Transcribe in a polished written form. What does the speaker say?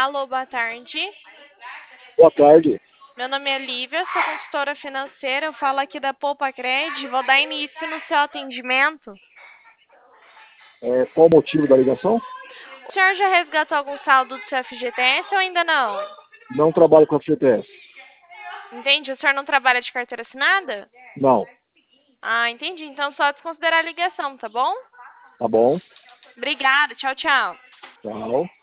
Alô, boa tarde. Boa tarde. Meu nome é Lívia, sou consultora financeira. Eu falo aqui da Poupa Cred. Vou dar início no seu atendimento. Qual o motivo da ligação? O senhor já resgatou algum saldo do seu FGTS ou ainda não? Não trabalho com a FGTS. Entendi. O senhor não trabalha de carteira assinada? Não. Ah, entendi. Então só desconsiderar a ligação, tá bom? Tá bom. Obrigada. Tchau, tchau. Tchau.